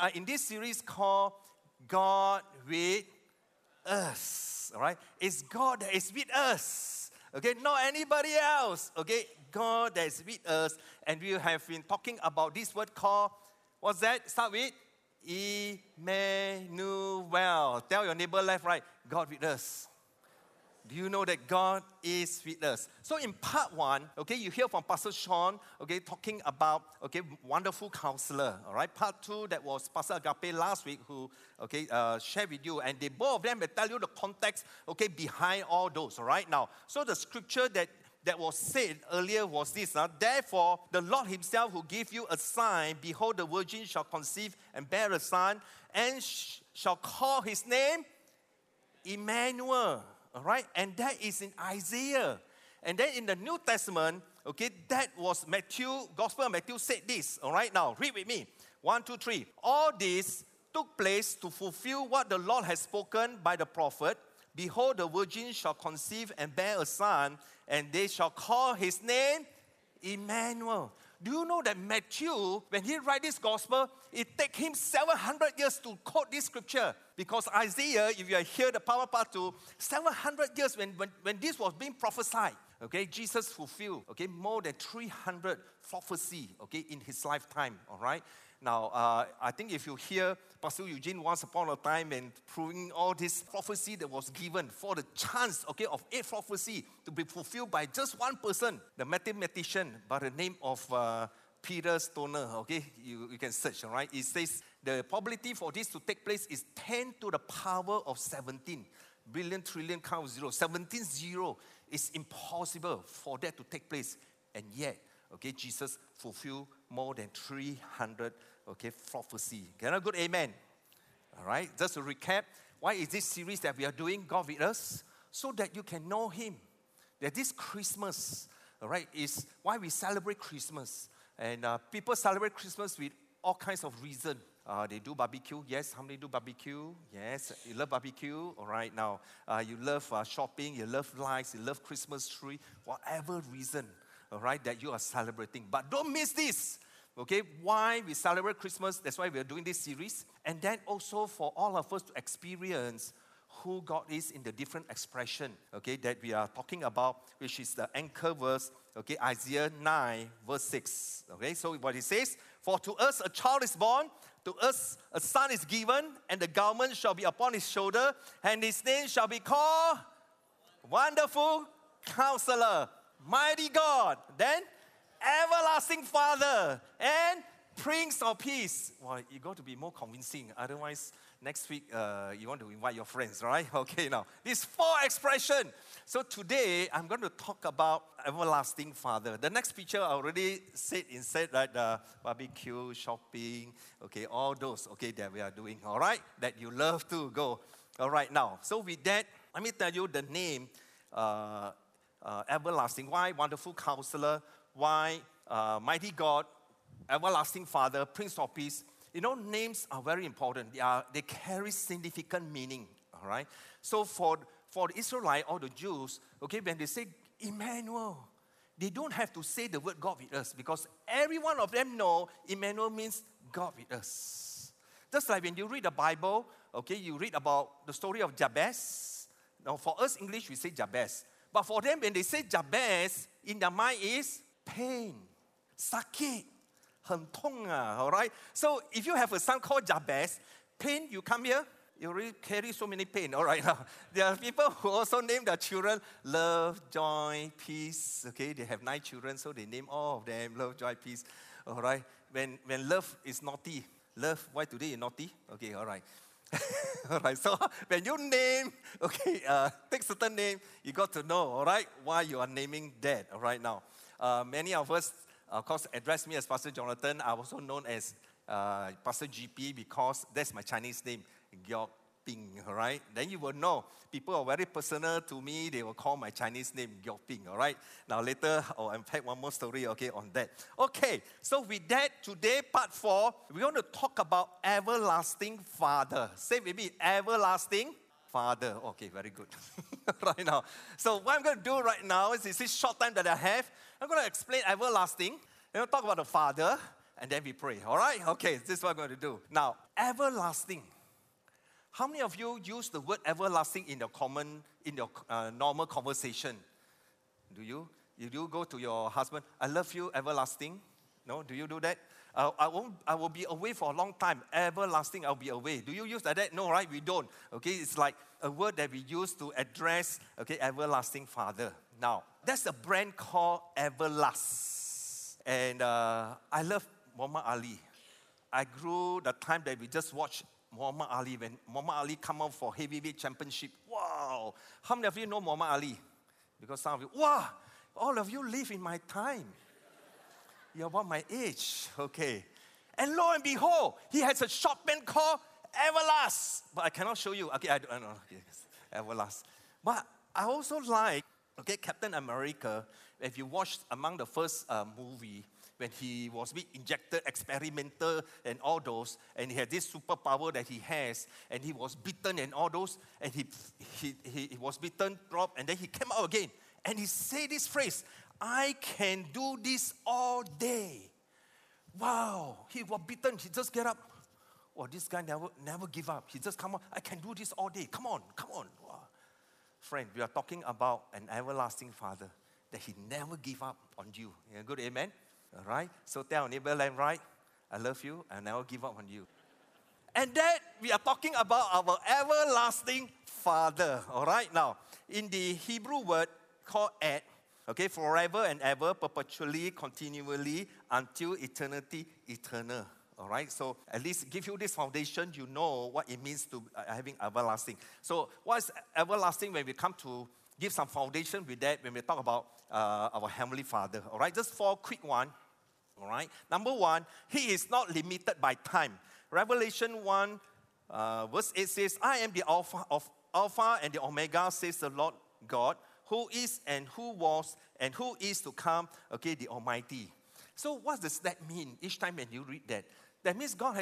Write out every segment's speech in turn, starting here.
are in this series called God with Us. All right? It's God that is with us. Okay, not anybody else. Okay, God that is with us. And we have been talking about this word called, what's that? Start with Emmanuel. Tell your neighbor left, right, God with us. Do you know that God is with us? So in part 1, okay, you hear from Pastor Sean, okay, talking about, okay, wonderful counselor, all right? Part 2, that was Pastor Agape last week who, okay, shared with you. And they both of them will tell you the context, okay, behind all those, all right? Now, so the scripture that was said earlier was this. Therefore, the Lord himself who gave you a sign, behold, the virgin shall conceive and bear a son, and shall call his name Emmanuel. All right, and that is in Isaiah. And then in the New Testament, okay, that was Matthew, Gospel of Matthew said this. All right, now read with me. 1, 2, 3. All this took place to fulfill what the Lord has spoken by the prophet. Behold, the virgin shall conceive and bear a son, and they shall call his name Emmanuel. Do you know that Matthew, when he write this gospel, it take him 700 years to quote this scripture? Because Isaiah, if you hear the power part 2, 700 years when this was being prophesied, okay, Jesus fulfilled, okay, more than 300 prophecy, okay, in his lifetime, all right? Now, I think if you hear Pastor Eugene once upon a time and proving all this prophecy that was given for the chance, okay, of 8 prophecy to be fulfilled by just one person, the mathematician by the name of Peter Stoner, okay, you can search, all right? It says the probability for this to take place is 10 to the power of 17. Billion, trillion, count zero. 17 zero. It's impossible for that to take place. And yet, okay, Jesus fulfilled more than 300, okay, prophecy. Can I good amen? All right, just to recap, why is this series that we are doing, God with Us? So that you can know Him. That this Christmas, all right, is why we celebrate Christmas. And people celebrate Christmas with all kinds of reasons. They do barbecue. Yes, how many do barbecue? Yes, you love barbecue. All right, now you love shopping, you love lights, you love Christmas tree, whatever reason, all right, that you are celebrating. But don't miss this, okay? Why we celebrate Christmas, that's why we are doing this series. And then also for all of us to experience who God is in the different expression, okay, that we are talking about, which is the anchor verse, okay, Isaiah 9, verse 6. Okay, so what it says, for to us a child is born, to us a son is given, and the government shall be upon his shoulder, and his name shall be called Wonderful Counselor, Mighty God, then Everlasting Father, and Prince of Peace. Well, you got to be more convincing. Otherwise, next week, you want to invite your friends, right? Okay, now, these 4 expressions. So today, I'm going to talk about Everlasting Father. The next picture, I already said inside that barbecue, shopping, okay, all those, okay, that we are doing, all right? That you love to go. All right, now, so with that, let me tell you the name, Everlasting. Why Wonderful Counselor? Why Mighty God? Everlasting Father, Prince of Peace. You know, names are very important. They carry significant meaning, all right? So for the Israelite or the Jews, okay, when they say Emmanuel, they don't have to say the word God with us because every one of them know Emmanuel means God with us. Just like when you read the Bible, okay, you read about the story of Jabez. Now, for us English, we say Jabez. But for them, when they say Jabez, in their mind is pain, sakit. 很痛啊, all right? So if you have a son called Jabez, pain, you come here, you already carry so many pain, all right? Now, there are people who also name their children love, joy, peace, okay? They have 9 children, so they name all of them love, joy, peace, all right? When love is naughty, love, why today you naughty? Okay, all right. All right, so when you name, okay, take certain name, you got to know, all right, why you are naming that, all right, now. Many of us, of course, address me as Pastor Jonathan. I'm also known as Pastor GP because that's my Chinese name, Gyok Ping, all right? Then you will know. People are very personal to me. They will call my Chinese name Gyok Ping, all right? Now later, I'll unpack one more story, okay, on that. Okay, so with that, today, part 4, we're going to talk about Everlasting Father. Say with me, Everlasting Father. Okay, very good. Right now. So what I'm going to do right now is this short time that I have, I'm going to explain everlasting. I'm going to talk about the Father. and then we pray. All right? Okay, this is what we're going to do. Now, everlasting. How many of you use the word everlasting in your normal conversation? Do you? You go to your husband, I love you, everlasting? No? Do you do that? I will be away for a long time. Everlasting, I'll be away. Do you use that? No, right? We don't. Okay, it's like a word that we use to address, okay, everlasting Father. Now, that's a brand called Everlast. And I love Muhammad Ali. I grew the time that we just watched Muhammad Ali when Muhammad Ali come out for heavyweight championship. Wow! How many of you know Muhammad Ali? Because some of you, wow! All of you live in my time. You're about my age, okay. And lo and behold, he has a short band called Everlast. But I cannot show you. Okay, I don't know. Okay, Everlast. But I also like, okay, Captain America. If you watched among the first movie, when he was being injected, experimental and all those, and he had this superpower that he has, and he was beaten and all those, and he was beaten, dropped, and then he came out again. And he said this phrase, I can do this all day. Wow, he was beaten, he just get up. Oh, this guy never give up. He just come on, I can do this all day. Come on. Wow. Friend, we are talking about an everlasting Father that he never give up on you. Yeah, good, amen? All right? So tell neighbor left, right, I love you, I never give up on you. And that we are talking about our everlasting Father. All right? Now, in the Hebrew word called Ed, okay, forever and ever, perpetually, continually, until eternity, eternal. All right? So at least give you this foundation, you know what it means to having everlasting. So what is everlasting when we come to give some foundation with that when we talk about our Heavenly Father? All right? Just 4 quick one. All right? Number 1, he is not limited by time. Revelation 1, verse 8 says, I am the Alpha and the Omega, says the Lord God, who is and who was and who is to come, okay, the Almighty. So what does that mean each time when you read that? That means God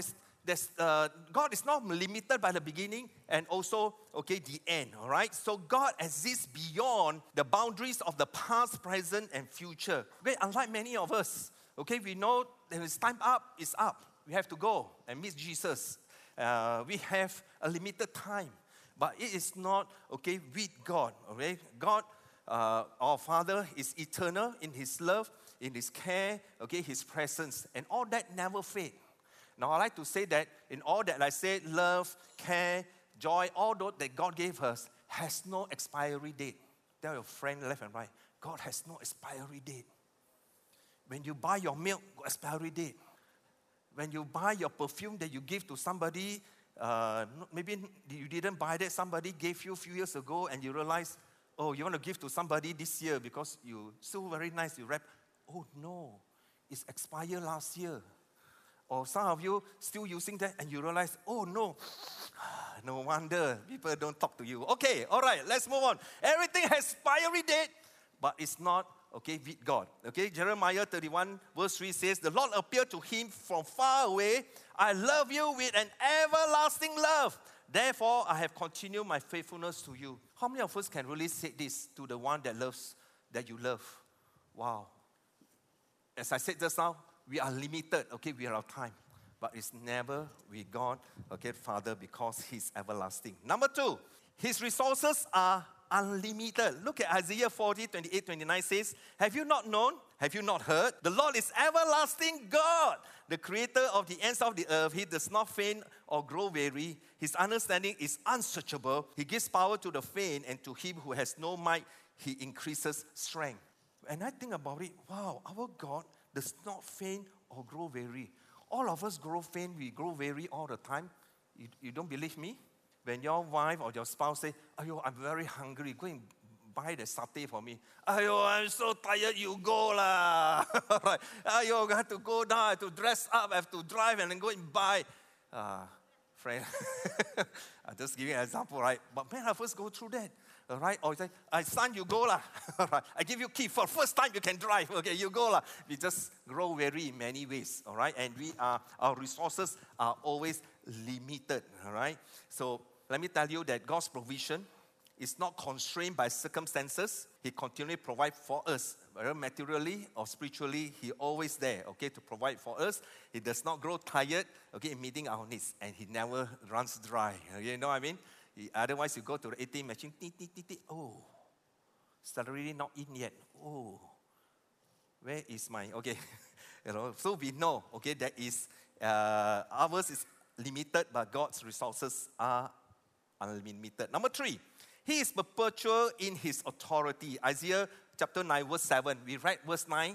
is not limited by the beginning and also, okay, the end, all right? So God exists beyond the boundaries of the past, present, and future. Okay, unlike many of us, okay, we know that it's time up, it's up. We have to go and meet Jesus. We have a limited time, but it is not, okay, with God, okay? God, our Father, is eternal in His love, in His care, okay, His presence, and all that never fade. Now, I like to say that in all that I said, love, care, joy, all that God gave us has no expiry date. Tell your friend left and right, God has no expiry date. When you buy your milk, expiry date. When you buy your perfume that you give to somebody, maybe you didn't buy that, somebody gave you a few years ago and you realize, oh, you want to give to somebody this year because you still very nice, you wrap. Oh no, it's expired last year. Or some of you still using that and you realize, oh no, no wonder people don't talk to you. Okay, all right, let's move on. Everything has expiry date, but it's not, okay, with God. Okay, Jeremiah 31 verse 3 says, the Lord appeared to him from far away. I love you with an everlasting love. Therefore, I have continued my faithfulness to you. How many of us can really say this to the one that you love? Wow. As I said just now, we are limited, okay, we are out of time. But it's never with God, okay, Father, because He's everlasting. Number 2, His resources are unlimited. Look at Isaiah 40, 28, 29 says, have you not known? Have you not heard? The Lord is everlasting God, the creator of the ends of the earth. He does not faint or grow weary. His understanding is unsearchable. He gives power to the faint, and to him who has no might, He increases strength. And I think about it, wow, our God does not faint or grow weary. All of us grow faint, we grow weary all the time. You don't believe me? When your wife or your spouse say, ayo, I'm very hungry, go and buy the satay for me. Ayo, I'm so tired, you go lah. Right. Ayo, I have to go down, I have to dress up, I have to drive and then go and buy. Friend, I'm just giving an example, right? But many of us go through that. All right, or you say, son, you go lah. Right. I give you key for first time you can drive. Okay, you go lah. We just grow weary in many ways. All right, and our resources are always limited. All right, so let me tell you that God's provision is not constrained by circumstances. He continually provides for us whether materially or spiritually, He always there, okay, to provide for us. He does not grow tired, okay, in meeting our needs, and He never runs dry. You know what I mean? Otherwise, you go to the ATM machine, oh, salary not in yet. Oh, where is my, okay. So we know, okay, that is, ours is limited, but God's resources are unlimited. Number 3, He is perpetual in His authority. Isaiah chapter 9, verse 7. We read verse 9,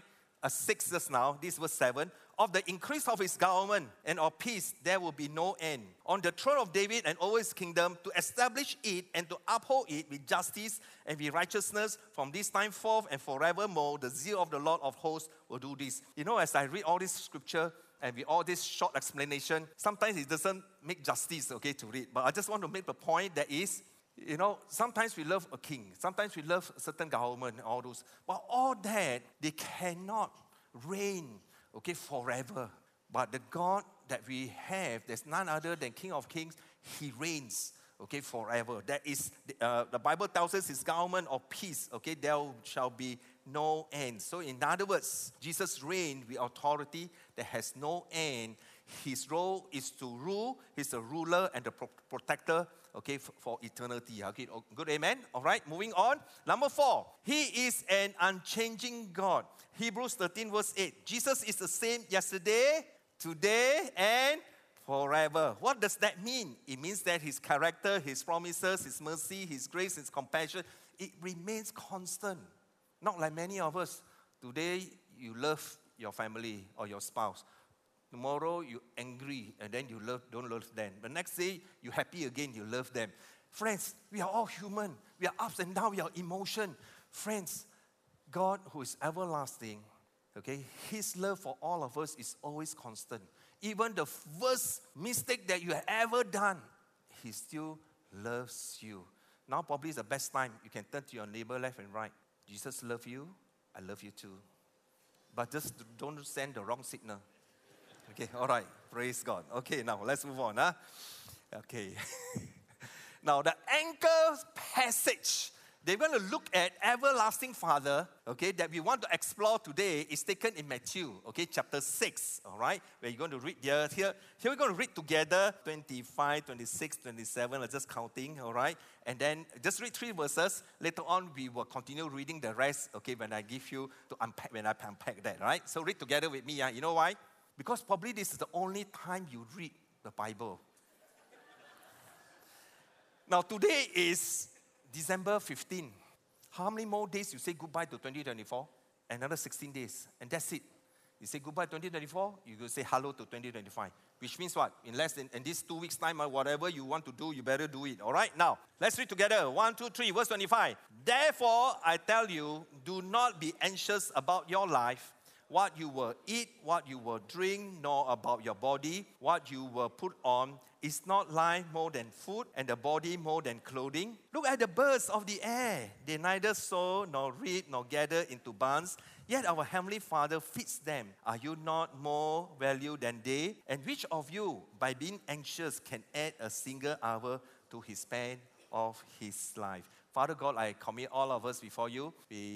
6 just now. This verse 7. Of the increase of His government and of peace, there will be no end. On the throne of David and over His kingdom, to establish it and to uphold it with justice and with righteousness from this time forth and forevermore. The zeal of the Lord of hosts will do this. You know, as I read all this scripture, and with all this short explanation, sometimes it doesn't make justice, okay, to read. But I just want to make the point that is, you know, sometimes we love a king. Sometimes we love a certain government, all those. But all that, they cannot reign, okay, forever. But the God that we have, there's none other than King of Kings. He reigns, okay, forever. That is, the Bible tells us His government of peace, okay, there shall be no end. So in other words, Jesus reigned with authority that has no end. His role is to rule. He's a ruler and a protector, okay, for eternity. Okay, good, amen? All right, moving on. Number 4, He is an unchanging God. Hebrews 13 verse 8. Jesus is the same yesterday, today, and forever. What does that mean? It means that His character, His promises, His mercy, His grace, His compassion, it remains constant. Not like many of us. Today, you love your family or your spouse. Tomorrow, you're angry and then you don't love them. The next day, you're happy again, you love them. Friends, we are all human. We are ups and downs, we are emotion. Friends, God who is everlasting, okay, His love for all of us is always constant. Even the worst mistake that you have ever done, He still loves you. Now probably is the best time you can turn to your neighbor left and right. Jesus loves you, I love you too. But just don't send the wrong signal. Okay, all right, praise God. Okay, now let's move on. Okay. Now the anchor passage, they're going to look at everlasting Father, okay, that we want to explore today is taken in Matthew, okay, chapter 6, all right, where you're going to read here we're going to read together 25, 26, 27, I'm just counting, all right, and then just read 3 verses. Later on, we will continue reading the rest, okay, when I give you to unpack, when I unpack that, all right? So read together with me, you know why? Because probably this is the only time you read the Bible. Now today is December 15. How many more days you say goodbye to 2024? Another 16 days. And that's it. You say goodbye to 2024, you will say hello to 2025. Which means what? In these 2 weeks' time, whatever you want to do, you better do it. All right? Now, let's read together. 1, 2, 3, verse 25. Therefore, I tell you, do not be anxious about your life, what you will eat, what you will drink, nor about your body, what you will put on. Is not life more than food, and the body more than clothing? Look at the birds of the air. They neither sow, nor reap, nor gather into barns, yet our Heavenly Father feeds them. Are you not more valuable than they? And which of you, by being anxious, can add a single hour to his span of his life? Father God, I commit all of us before you.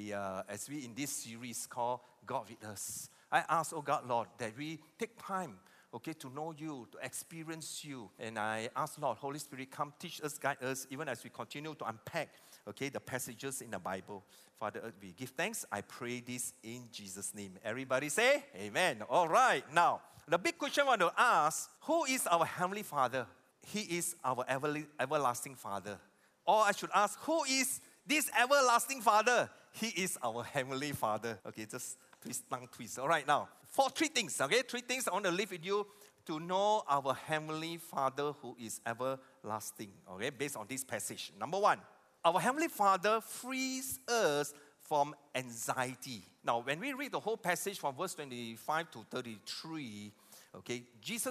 As we in this series called God with Us, I ask, oh God, Lord, that we take time, okay, to know you, to experience you. And I ask, Lord, Holy Spirit, come teach us, guide us, even as we continue to unpack, okay, the passages in the Bible. Father, we give thanks. I pray this in Jesus' name. Everybody say, amen. All right. Now, the big question I want to ask, who is our Heavenly Father? He is our everlasting Father. Or I should ask, who is this everlasting Father? He is our Heavenly Father. Okay, just tongue twist. All right, now, three things, okay? 3 things I want to leave with you to know our Heavenly Father who is everlasting, okay, based on this passage. Number 1, our Heavenly Father frees us from anxiety. Now, when we read the whole passage from verse 25 to 33, okay,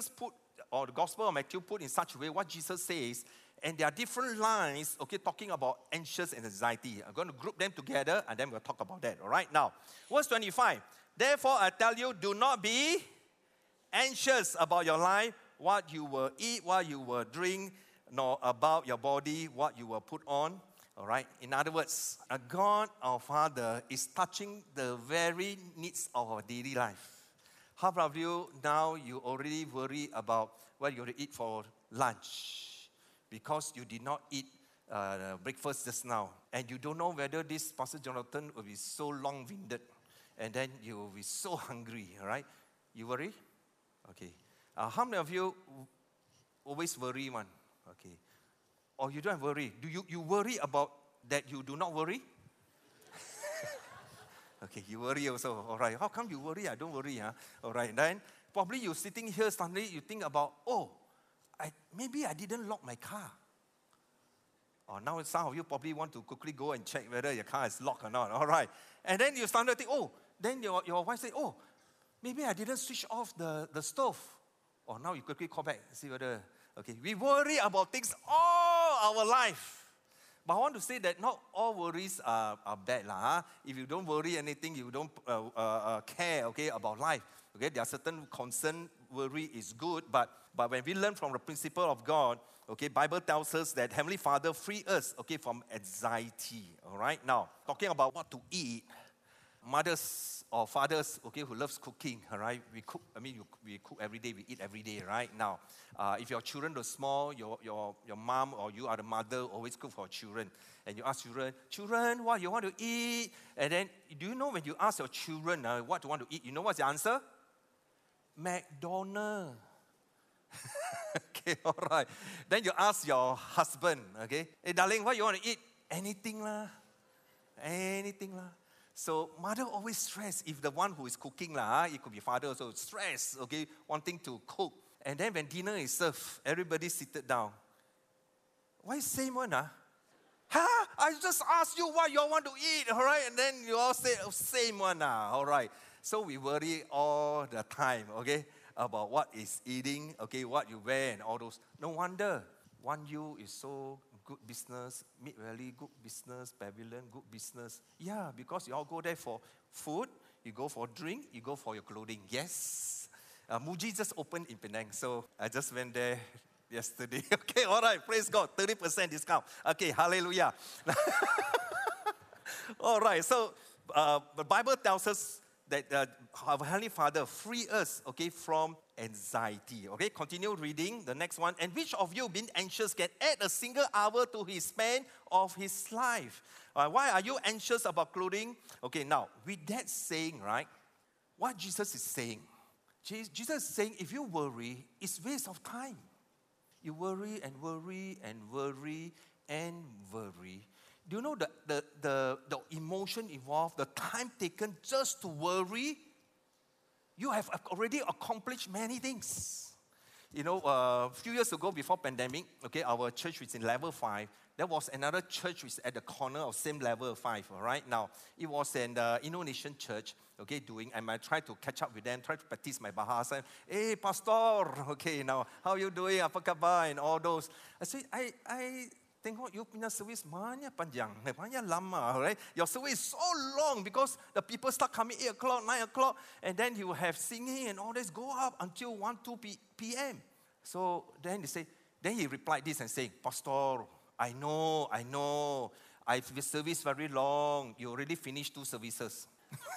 the Gospel of Matthew put in such a way what Jesus says, and there are different lines, okay, talking about anxious and anxiety. I'm going to group them together, and then we'll talk about that, all right? Now, verse 25. Therefore, I tell you, do not be anxious about your life, what you will eat, what you will drink, nor about your body, what you will put on. All right? In other words, a God, our Father, is touching the very needs of our daily life. How about you now, you already worry about what you're going to eat for lunch because you did not eat breakfast just now. And you don't know whether this Pastor Jonathan will be so long-winded. And then you will be so hungry, all right? You worry? Okay. How many of you always worry one? Okay. Or you don't worry. Do you worry about that you do not worry? Okay, you worry also. All right. How come you worry? I don't worry. Huh? All right. Then probably you're sitting here, suddenly you think about, maybe I didn't lock my car. Or now some of you probably want to quickly go and check whether your car is locked or not. All right. And then you start to think, then your wife say, maybe I didn't switch off the stove. Or now you quickly call back, see whether, okay. We worry about things all our life. But I want to say that not all worries are bad. Huh? If you don't worry anything, you don't care, okay, about life. Okay, there are certain concern, worry is good. But when we learn from the principle of God, okay, Bible tells us that Heavenly Father free us, okay, from anxiety. All right. Now, talking about what to eat, mothers or fathers, okay, who loves cooking, all right, we cook every day, we eat every day, right? Now, if your children are small, your mom or you are the mother, always cook for children. And you ask children, what you want to eat? And then, do you know when you ask your children what you want to eat, you know what's the answer? McDonald's. Okay, all right. Then you ask your husband, okay, hey darling, what you want to eat? Anything lah. So mother always stress if the one who is cooking it could be father also stress, okay, wanting to cook. And then when dinner is served, everybody seated down. Why same one? I just asked you what you all want to eat, all right? And then you all say same one, all right. So we worry all the time, okay, about what is eating, okay, what you wear and all those. No wonder 1U is so good business, Mid Valley, good business, Pavilion, good business. Yeah, because you all go there for food, you go for drink, you go for your clothing. Yes. Muji just opened in Penang, so I just went there yesterday. Okay, all right, praise God, 30% discount. Okay, hallelujah. All right, so the Bible tells us that our Heavenly Father free us, okay, from anxiety. Okay, continue reading the next one. And which of you being anxious can add a single hour to his span of his life? Why are you anxious about clothing? Okay, now, with that saying, right, what Jesus is saying, Jesus is saying, if you worry, it's waste of time. You worry and worry and worry and worry. Do you know the emotion involved, the time taken just to worry? You have already accomplished many things. You know, a few years ago, before pandemic, okay, our church was in level 5. There was another church which is at the corner of same level 5, all right? Now, it was an Indonesian church, okay, and I tried to catch up with them, try to practice my bahasa. Hey, pastor, okay, now, how you doing? Apa khabar? And all those. I said, I tengok you punya service banyak panjang, banyak lama, right? Your service is so long because the people start coming 8 o'clock, 9 o'clock, and then you have singing and all this go up until 1, 2 p.m. So then he replied this and saying, Pastor, I know, I've been service very long. You already finished 2 services.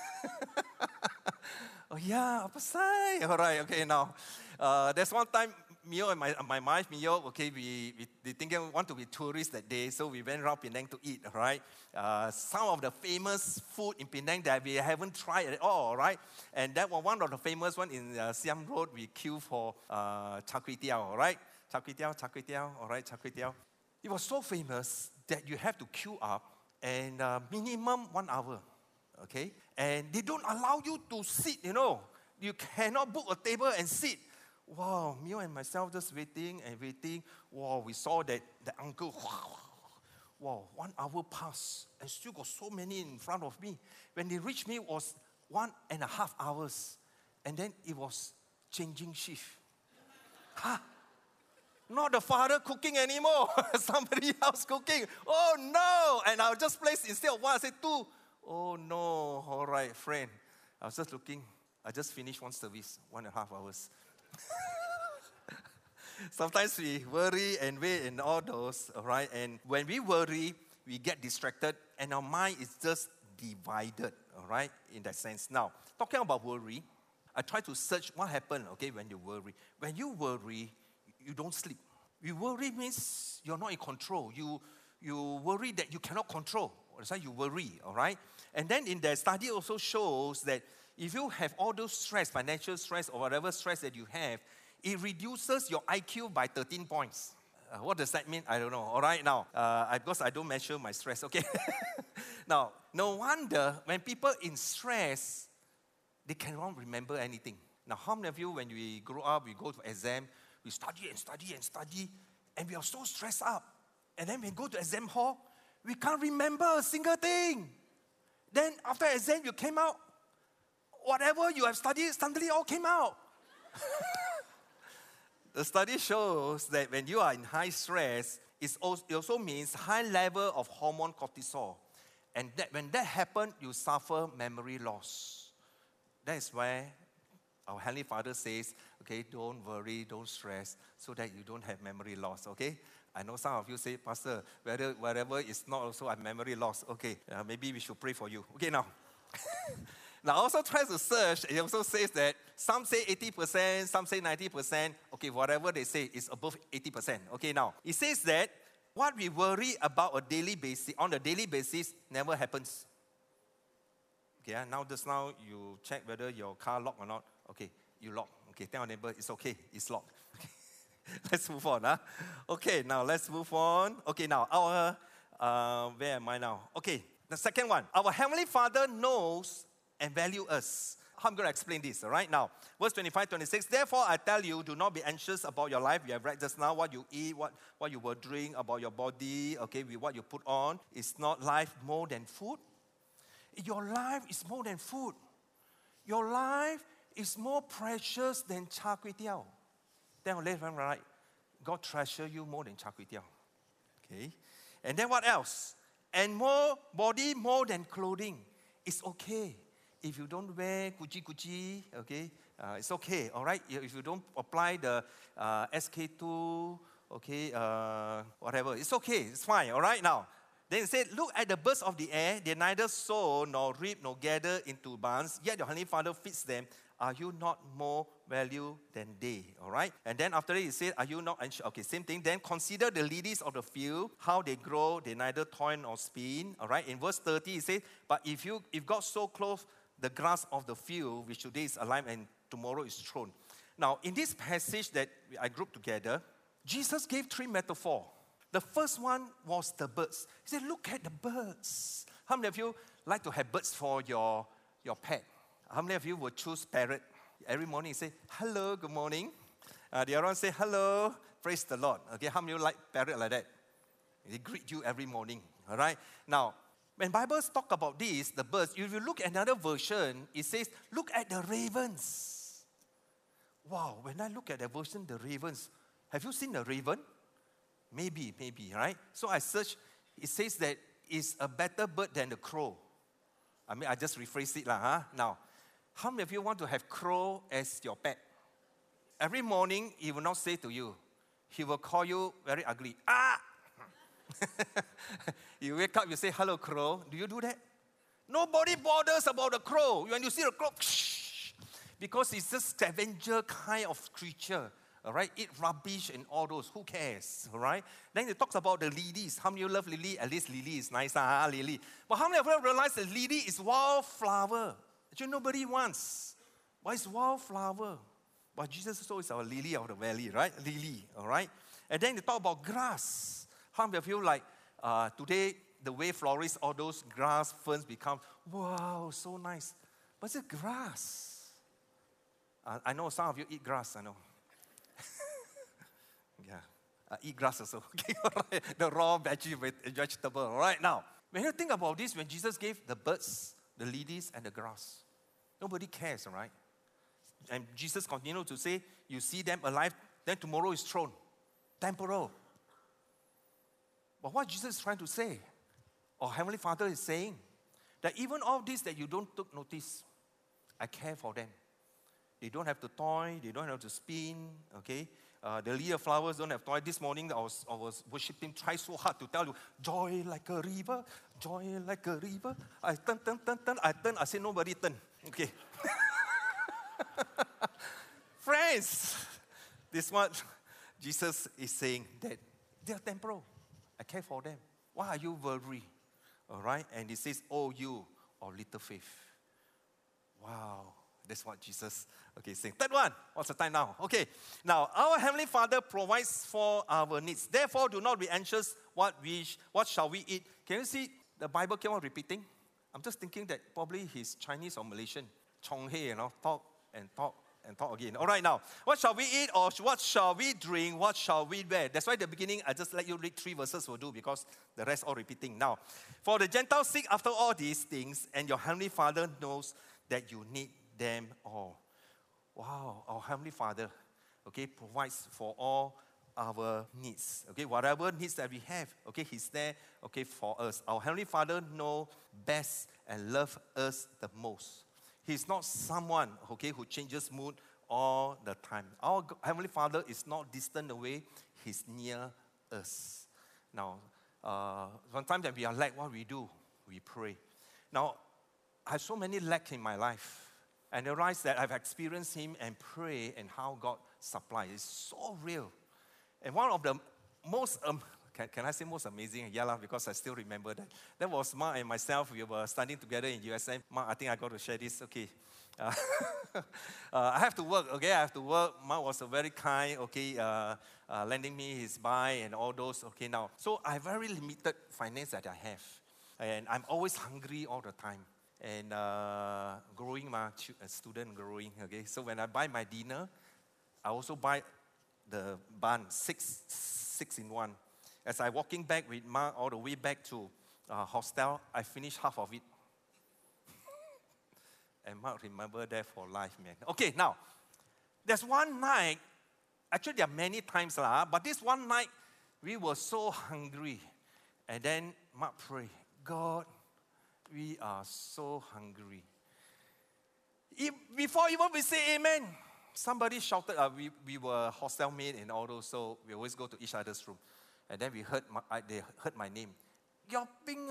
Oh yeah, apa say? All right, okay, now. There's one time, Mio and my wife, Mio, okay, we thinking want to be tourists that day, so we went around Penang to eat, right? Some of the famous food in Penang that we haven't tried at all, right? And that was one of the famous one in Siam Road. We queue for char kway teow, all right? Char kway teow, all right, char kway teow. It was so famous that you have to queue up and minimum 1 hour, okay? And they don't allow you to sit, you know. You cannot book a table and sit. Wow, me and myself just waiting and waiting. Wow, we saw that the uncle, wow, 1 hour passed and still got so many in front of me. When they reached me, it was 1.5 hours. And then it was changing shift. Not the father cooking anymore. Somebody else cooking. Oh no! And I'll just place instead of 1, I said 2. Oh no, all right, friend. I was just looking. I just finished 1 service, 1.5 hours. Sometimes we worry and wait and all those, all right? And when we worry, we get distracted and our mind is just divided, all right, in that sense. Now, talking about worry, I try to search what happened, okay, when you worry. When you worry, you don't sleep. You worry means you're not in control. You worry that you cannot control. That's why you worry, all right? And then in the study also shows that if you have all those stress, financial stress or whatever stress that you have, it reduces your IQ by 13 points. What does that mean? I don't know. All right, now, because I don't measure my stress, okay? Now, no wonder when people in stress, they cannot remember anything. Now, how many of you, when we grow up, we go to exam, we study and study and study, and we are so stressed up. And then when we go to exam hall, we can't remember a single thing. Then after exam, you came out, whatever you have studied, suddenly all came out. The study shows that when you are in high stress, it also means high level of hormone cortisol. And that when that happens, you suffer memory loss. That is where our Heavenly Father says, okay, don't worry, don't stress, so that you don't have memory loss, okay? I know some of you say, Pastor, wherever it's not also a memory loss. Okay, maybe we should pray for you. Okay, now. Now, also try to search. It also says that some say 80%, some say 90%. Okay, whatever they say is above 80%. Okay, now, it says that what we worry about on a daily basis never happens. Okay, now you check whether your car locked or not. Okay, you lock. Okay, tell your neighbor, it's okay, it's locked. Okay. Let's move on. Okay, now let's move on. Okay, now where am I now? Okay, the second one. Our Heavenly Father knows and value us. How I'm going to explain this, all right? Now, verse 25, 26. Therefore, I tell you, do not be anxious about your life. You have read just now what you eat, what you will drink, about your body, okay, with what you put on. Is not life more than food? Your life is more than food. Your life is more precious than char kway teow. Then left and right, God treasure you more than char kway teow. Okay? And then what else? And more body more than clothing. It's okay. If you don't wear Gucci, okay, it's okay, all right? If you don't apply the SK2, okay, whatever, it's okay, it's fine, all right? Now, then it said, look at the birds of the air. They neither sow nor reap nor gather into barns, yet your Heavenly Father feeds them. Are you not more value than they? All right? And then after that, he said, are you not anxious? Okay, same thing. Then consider the lilies of the field, how they grow. They neither toil nor spin. All right? In verse 30, he said, but if God so clothes the grass of the field, which today is alive and tomorrow is thrown. Now, in this passage that I grouped together, Jesus gave three metaphors. The first one was the birds. He said, look at the birds. How many of you like to have birds for your pet? How many of you would choose parrot? Every morning you say, hello, good morning. The other one say, hello, praise the Lord. Okay, how many of you like parrot like that? They greet you every morning, all right? Now, when Bibles talk about this, the birds, if you look at another version, it says, look at the ravens. Wow, when I look at the version, the ravens, have you seen a raven? Maybe, right? So I searched, it says that it's a better bird than the crow. I mean, I just rephrased it. Now, how many of you want to have crow as your pet? Every morning, he will not say to you. He will call you very ugly. Ah! You wake up, you say, hello, crow. Do you do that? Nobody bothers about the crow. When you see the crow, shh, because it's a scavenger kind of creature. All right, eat rubbish and all those. Who cares? All right. Then it talks about the lilies. How many of you love lily? At least lily is nice, lily. But how many of you realize that lily is wildflower? Actually, nobody wants. Why is wildflower? But Jesus also is our lily of the valley, right? Lily, all right. And then they talk about grass. How many of you like today the way florists, all those grass ferns become wow, so nice. But it's grass. I know some of you eat grass. I know. Yeah, eat grass also. Okay, the raw vegetable. All right, now, when you think about this, when Jesus gave the birds, the lilies, and the grass, nobody cares, all right? And Jesus continued to say, you see them alive, then tomorrow is thrown. Temporal. But what Jesus is trying to say, or Heavenly Father is saying, that even all this that you don't take notice, I care for them. They don't have to toy, they don't have to spin, okay? The lily of flowers don't have toy. This morning, I was worshiping, try so hard to tell you, joy like a river, joy like a river. I turn. I say, nobody turn. Okay. Friends, this is what Jesus is saying, that they are temporal. I care for them. Why are you worried? All right? And he says, oh, you of little faith. Wow. That's what Jesus, is saying. Third one. What's the time now? Okay. Now, our Heavenly Father provides for our needs. Therefore, do not be anxious what shall we eat. Can you see the Bible keep on repeating? I'm just thinking that probably he's Chinese or Malaysian. Chong Hei, talk and talk and talk again. All right, now, what shall we eat or what shall we drink? What shall we wear? That's why at the beginning, I just let you read 3 verses will do because the rest all repeating. Now, for the Gentiles seek after all these things, and your Heavenly Father knows that you need them all. Wow, our Heavenly Father, provides for all our needs. Whatever needs that we have, He's there, for us. Our Heavenly Father knows best and loves us the most. He's not someone, who changes mood all the time. Our Heavenly Father is not distant away. He's near us. Now, sometimes when we are lack, what we do? We pray. Now, I have so many lack in my life. And I realize that I've experienced Him and pray and how God supplies. It's so real. And one of the most, can I say most amazing? Yeah, because I still remember that. That was Mark and myself. We were studying together in USM. Mark, I think I got to share this. I have to work, I have to work. Mark was a very kind, lending me his bike and all those, now. So I have very limited finance that I have. And I'm always hungry all the time. And growing, my student growing, So when I buy my dinner, I also buy the bun, six in one. As I walking back with Mark all the way back to hostel, I finished half of it. And Mark remember that for life, man. Okay, now, there's one night, actually there are many times, but this one night, we were so hungry. And then Mark prayed, God, we are so hungry. Before even we say amen, somebody shouted, we were hostel mate and all those, so we always go to each other's room. And then they heard my name. Yopping.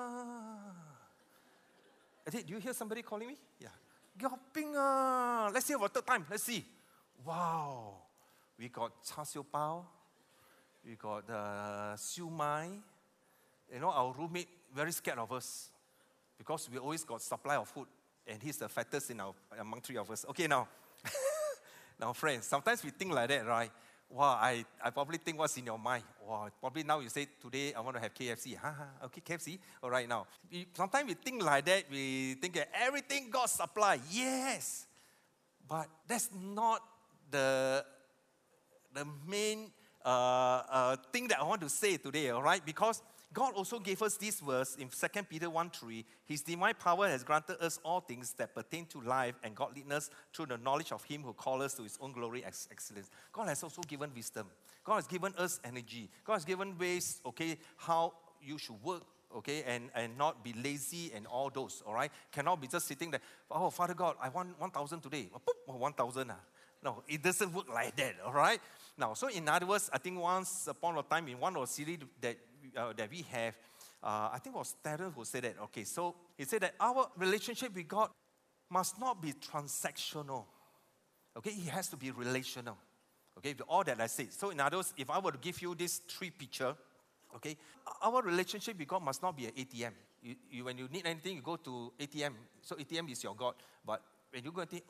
Do you hear somebody calling me? Yeah. Yopping. Let's see for third time. Let's see. Wow. We got char siu bao. We got siu mai. Our roommate very scared of us because we always got supply of food. And he's the fattest among 3 of us. Okay, now. Now, friends, sometimes we think like that, right? Wow, I probably think what's in your mind. Wow, probably now you say, today I want to have KFC. Okay, KFC. All right, now. Sometimes we think like that. We think that everything God supply. Yes. But that's not the main thing that I want to say today, all right? Because God also gave us this verse in 2 Peter 1:3. His divine power has granted us all things that pertain to life and godliness through the knowledge of Him who called us to His own glory and excellence. God has also given wisdom. God has given us energy. God has given ways, how you should work, and not be lazy and all those, all right? Cannot be just sitting there, oh, Father God, I want 1,000 today. 1,000. No, it doesn't work like that, all right? Now, so in other words, I think once upon a time in one of the series that we have, I think it was Terrence who said that. Okay, so he said that our relationship with God must not be transactional. Okay, it has to be relational. Okay, all that I said. So in other words, if I were to give you this 3 picture, our relationship with God must not be an ATM. When you need anything, you go to ATM. So ATM is your God. But when you go and think,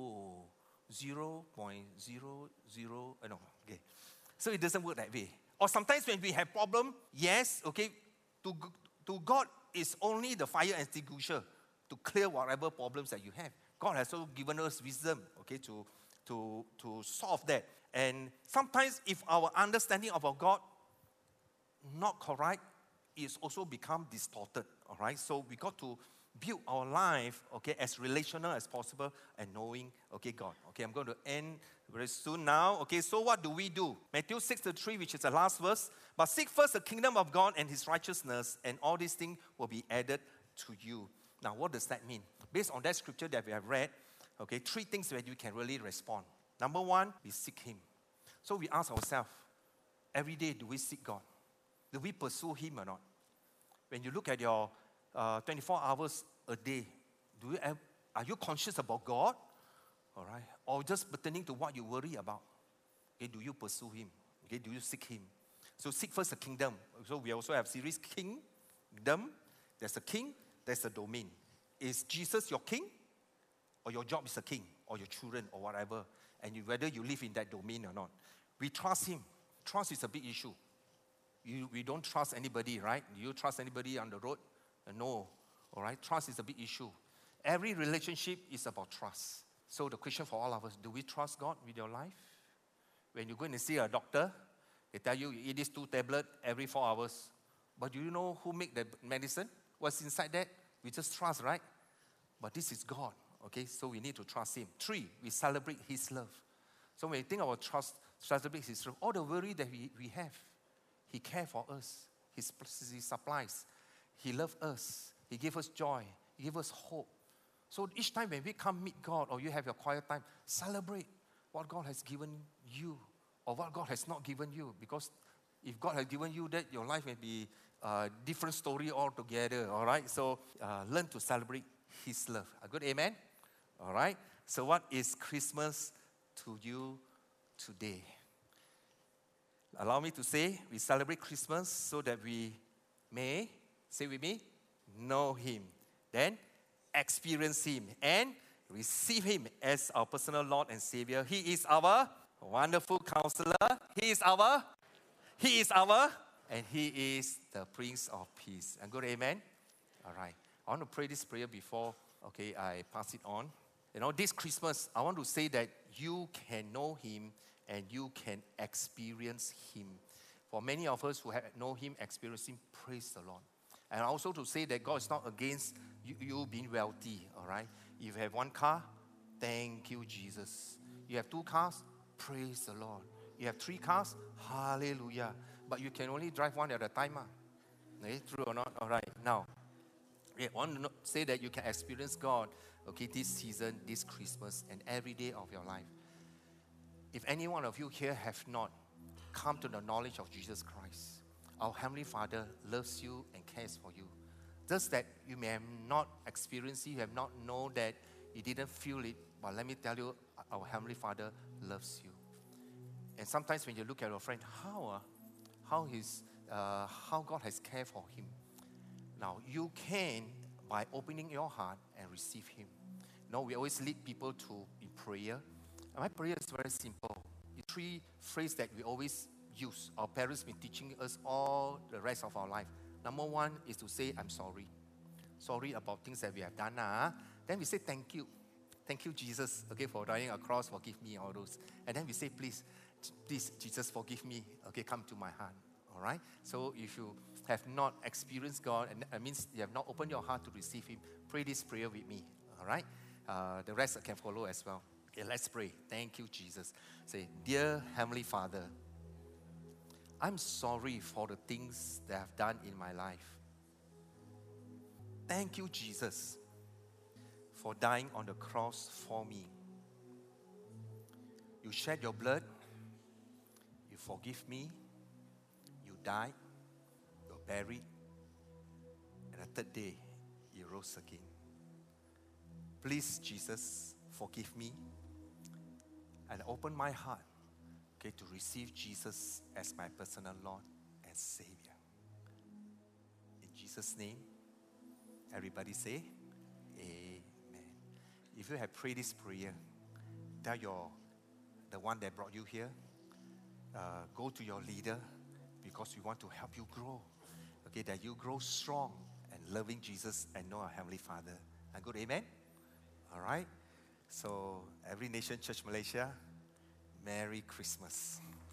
0.00, no, okay. So it doesn't work that way. Or sometimes when we have problem, yes, to God is only the fire extinguisher to clear whatever problems that you have. God has also given us wisdom, to solve that. And sometimes if our understanding of our God not correct, it's also become distorted, all right? So we got to build our life, as relational as possible and knowing, God. I'm going to end very soon now. So what do we do? Matthew 6:3, which is the last verse. But seek first the kingdom of God and His righteousness, and all these things will be added to you. Now, what does that mean? Based on that scripture that we have read, 3 things that you can really respond. Number 1, we seek Him. So we ask ourselves, every day, do we seek God? Do we pursue Him or not? When you look at your 24 hours a day, are you conscious about God? All right? Or just pertaining to what you worry about? Okay, do you pursue Him? Okay, do you seek Him? So seek first the kingdom. So we also have series kingdom. There's a king, there's a domain. Is Jesus your king? Or your job is a king? Or your children or whatever? And whether you live in that domain or not. We trust Him. Trust is a big issue. We don't trust anybody, right? Do you trust anybody on the road? No. All right? Trust is a big issue. Every relationship is about trust. So the question for all of us, do we trust God with your life? When you go and see a doctor, they tell you eat these 2 tablets every 4 hours. But do you know who make the medicine? What's inside that? We just trust, right? But this is God, okay? So we need to trust Him. 3, we celebrate His love. So when you think about trust, celebrate His love, all the worry that we have, He cares for us. He supplies. He loves us. He gives us joy. He gives us hope. So each time when we come meet God or you have your quiet time, celebrate what God has given you or what God has not given you. Because if God has given you that, your life may be a different story altogether, all right? So learn to celebrate His love. A good amen? All right? So what is Christmas to you today? Allow me to say, we celebrate Christmas so that we may, say with me, know Him. Then experience Him and receive Him as our personal Lord and Savior. He is our wonderful counselor. He is our, and He is the Prince of Peace. And good amen? All right. I want to pray this prayer before, I pass it on. You know, this Christmas, I want to say that you can know Him and you can experience Him. For many of us who have know Him, experience Him, praise the Lord. And also to say that God is not against you being wealthy, all right? If you have 1 car, thank you, Jesus. You have 2 cars, praise the Lord. You have 3 cars, hallelujah. But you can only drive 1 at a time. Okay, true or not? All right, now, I want to say that you can experience God, this season, this Christmas, and every day of your life. If any one of you here have not come to the knowledge of Jesus Christ, our Heavenly Father loves you and cares for you. Just that you may have not experienced it, you have not known that you didn't feel it, but let me tell you, our Heavenly Father loves you. And sometimes when you look at your friend, how God has cared for him. Now, you can, by opening your heart and receive Him. Now, we always lead people in prayer. And my prayer is very simple. The 3 phrases that we always use. Our parents have been teaching us all the rest of our life. Number 1 is to say, I'm sorry. Sorry about things that we have done. Then we say, thank you. Thank you, Jesus, for dying on a cross, forgive me, all those. And then we say, please, Jesus, forgive me. Come to my heart. All right? So if you have not experienced God, and that means you have not opened your heart to receive Him, pray this prayer with me. All right? The rest can follow as well. Okay, let's pray. Thank you, Jesus. Say, dear Heavenly Father, I'm sorry for the things that I've done in my life. Thank you, Jesus, for dying on the cross for me. You shed your blood. You forgive me. You died. You were buried. And the 3rd day, you rose again. Please, Jesus, forgive me and open my heart to receive Jesus as my personal Lord and Savior. In Jesus' name, everybody say, Amen. If you have prayed this prayer, tell the one that brought you here, go to your leader, because we want to help you grow. That you grow strong and loving Jesus and know our Heavenly Father. And good amen? All right. So, every nation, Church Malaysia, Merry Christmas.